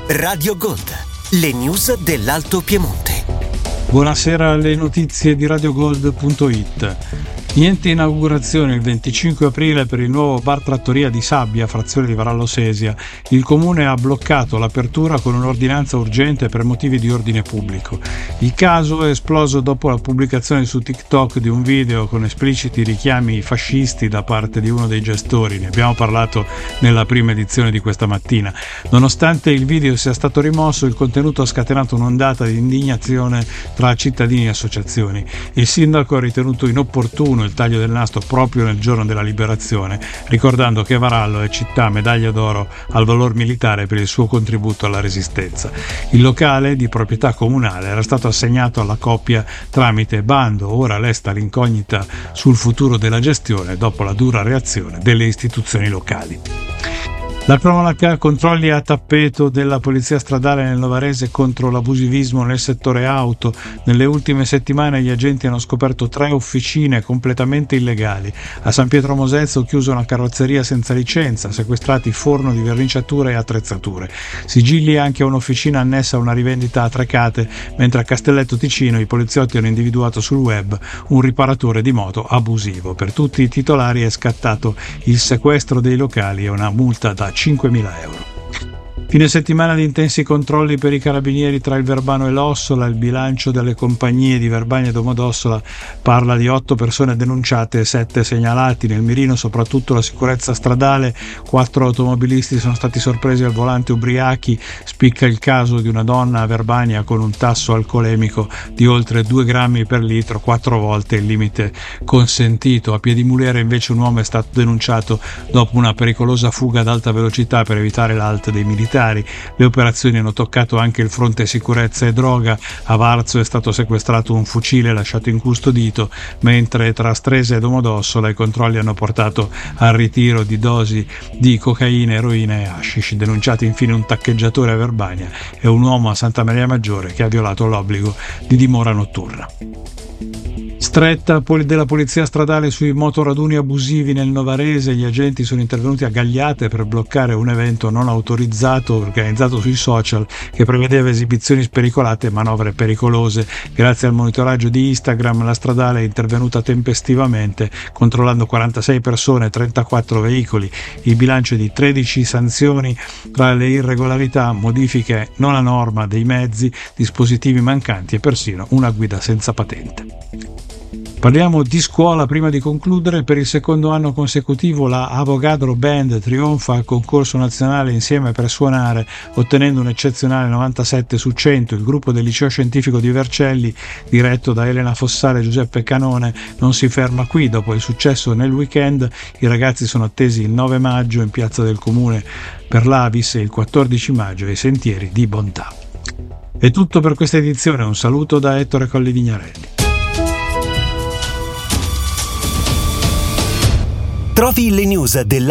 Radio Gold, le news dell'Alto Piemonte. Buonasera alle notizie di radiogold.it. Niente inaugurazione il 25 aprile per il nuovo bar trattoria di Sabbia, frazione di Varallo Sesia. Il comune ha bloccato l'apertura con un'ordinanza urgente per motivi di ordine pubblico. Il caso è esploso dopo la pubblicazione su TikTok di un video con espliciti richiami fascisti da parte di uno dei gestori. Ne abbiamo parlato nella prima edizione di questa mattina. Nonostante il video sia stato rimosso, il contenuto ha scatenato un'ondata di indignazione tra cittadini e associazioni. Il sindaco ha ritenuto inopportuno il taglio del nastro proprio nel giorno della liberazione, ricordando che Varallo è città medaglia d'oro al valor militare per il suo contributo alla resistenza. Il locale, di proprietà comunale, era stato assegnato alla coppia tramite bando, ora resta l'incognita sul futuro della gestione dopo la dura reazione delle istituzioni locali. La cronaca: controlli a tappeto della polizia stradale nel Novarese contro l'abusivismo nel settore auto. Nelle ultime settimane gli agenti hanno scoperto 3 officine completamente illegali. A San Pietro Mosezzo chiusa una carrozzeria senza licenza, sequestrati forno di verniciature e attrezzature. Sigilli anche a un'officina annessa a una rivendita a Trecate, mentre a Castelletto Ticino i poliziotti hanno individuato sul web un riparatore di moto abusivo. Per tutti i titolari è scattato il sequestro dei locali e una multa da 5.000 euro. Fine settimana di intensi controlli per i carabinieri tra il Verbano e l'Ossola. Il bilancio delle compagnie di Verbania e Domodossola parla di 8 persone denunciate e 7 segnalati. Nel mirino soprattutto la sicurezza stradale. 4 automobilisti sono stati sorpresi al volante ubriachi. Spicca il caso di una donna a Verbania con un tasso alcolemico di oltre 2 grammi per litro, 4 volte il limite consentito. A Piedimuliere invece un uomo è stato denunciato dopo una pericolosa fuga ad alta velocità per evitare l'alt dei militari. Le operazioni hanno toccato anche il fronte sicurezza e droga. A Varzo è stato sequestrato un fucile lasciato incustodito, mentre tra Stresa e Domodossola i controlli hanno portato al ritiro di dosi di cocaina, eroina e hashish. Denunciati infine un taccheggiatore a Verbania e un uomo a Santa Maria Maggiore che ha violato l'obbligo di dimora notturna. Stretta della polizia stradale sui motoraduni abusivi nel Novarese. Gli agenti sono intervenuti a Gagliate per bloccare un evento non autorizzato organizzato sui social che prevedeva esibizioni spericolate e manovre pericolose. Grazie al monitoraggio di Instagram la stradale è intervenuta tempestivamente, controllando 46 persone e 34 veicoli. Il bilancio è di 13 sanzioni tra le irregolarità, modifiche non a norma dei mezzi, dispositivi mancanti e persino una guida senza patente. Parliamo di scuola prima di concludere. Per il secondo anno consecutivo la Avogadro Band trionfa al concorso nazionale Insieme per suonare, ottenendo un eccezionale 97 su 100. Il gruppo del liceo scientifico di Vercelli, diretto da Elena Fossale e Giuseppe Canone, non si ferma qui. Dopo il successo nel weekend, i ragazzi sono attesi il 9 maggio in Piazza del Comune per l'Avis e il 14 maggio ai Sentieri di Bontà. È tutto per questa edizione. Un saluto da Ettore Colli Vignarelli. Trovi le news